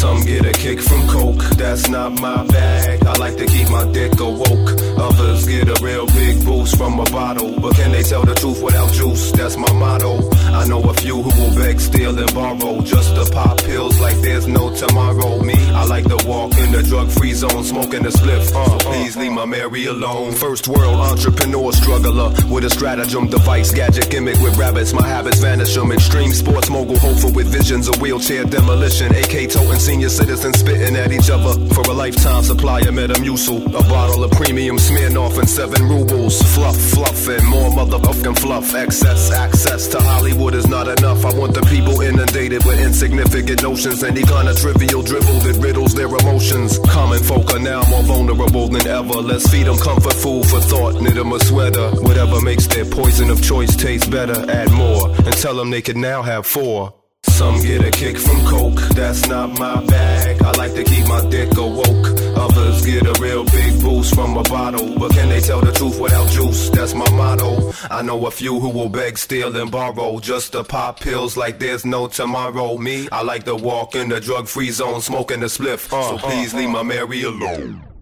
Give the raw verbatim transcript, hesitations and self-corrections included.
Some get a kick from coke, that's not my bag. I like to keep my dick awoke. Others get a real big boost from a bottle, but can they tell the truth without juice? That's my motto. I know a few who will beg, steal, and borrow just to pop pills like there's no tomorrow. Me, I like to walk in the drug-free zone, smoking a spliff. Uh, please leave my Mary alone. First world entrepreneur, struggler with a stratagem, device, gadget, gimmick with rabbits. My habits vanish them. Extreme sports mogul, hopeful with visions of wheelchair demolition. A K toting senior citizens spitting at each other for a lifetime supply of Metamucil. A bottle of premium Smirnoff and seven rubles. Fluff, fluff, and more motherfucking fluff. Excess access to Hollywood is not enough. I want the people inundated with insignificant notions. Any kind of trivial dribble that riddles their emotions. Common folk are now more vulnerable than ever. Let's feed them comfort food for thought. Knit them a sweater. Whatever makes their poison of choice taste better. Add more and tell them they can now have four. Some get a kick from coke, that's not my bag. I like to keep my dick awoke. Others get a real big boost from a bottle, but can they tell the truth without juice? That's my motto. I know a few who will beg, steal, and borrow just to pop pills like there's no tomorrow. Me, I like to walk in the drug-free zone, smoking a spliff. So please leave my Mary alone.